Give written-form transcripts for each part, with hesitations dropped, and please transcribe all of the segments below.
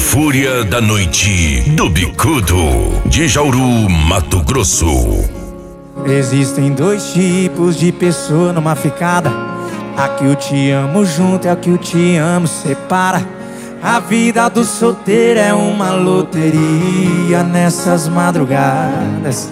Fúria da Noite do Bicudo, de Jauru, Mato Grosso. Existem dois tipos de pessoa numa ficada. A que o te amo junto é a que o te amo separa. A vida do solteiro é uma loteria nessas madrugadas.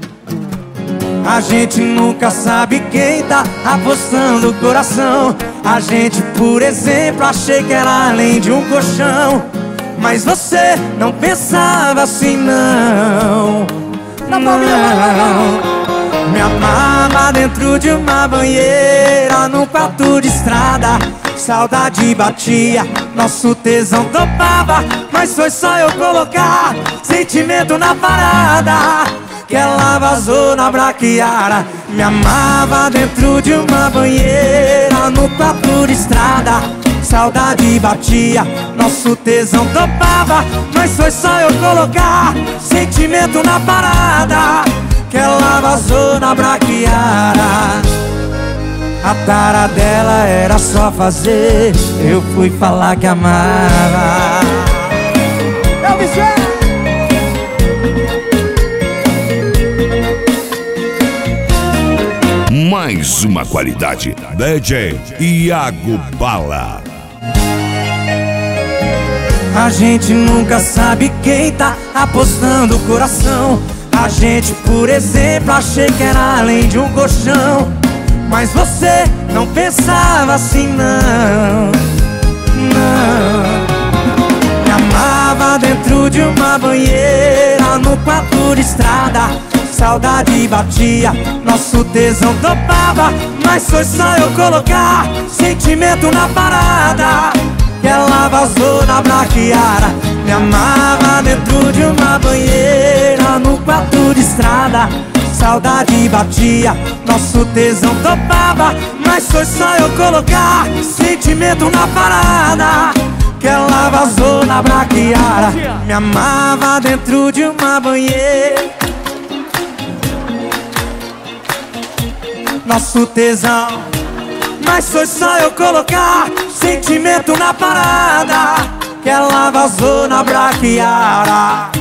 A gente nunca sabe quem tá apostando o coração. A gente, por exemplo, achei que era além de um colchão. Mas você não pensava assim, não. Não. Me amava dentro de uma banheira, num quarto de estrada. Saudade batia, nosso tesão topava. Mas foi só eu colocar sentimento na parada que ela vazou na braquiara. Me amava dentro de uma banheira, no quarto de estrada. Saudade batia, nosso tesão topava. Mas foi só eu colocar sentimento na parada que ela vazou na braquiara. A tara dela era só fazer, eu fui falar que amava. Eu me Mais uma qualidade, DJ Iago Bala. A gente nunca sabe quem tá apostando o coração. A gente, por exemplo, achei que era além de um colchão. Mas você não pensava assim, não. Não. Me amava dentro de uma banheira, no quarto de estrada. Saudade batia, nosso tesão topava. Mas foi só eu colocar sentimento na parada que ela vazou na braquiara. Me amava dentro de uma banheira, no quarto de estrada. Saudade batia, nosso tesão topava. Mas foi só eu colocar sentimento na parada que ela vazou na braquiara. Me amava dentro de uma banheira, nosso tesão. Mas foi só eu colocar sentimento na parada que ela vazou na braquiara.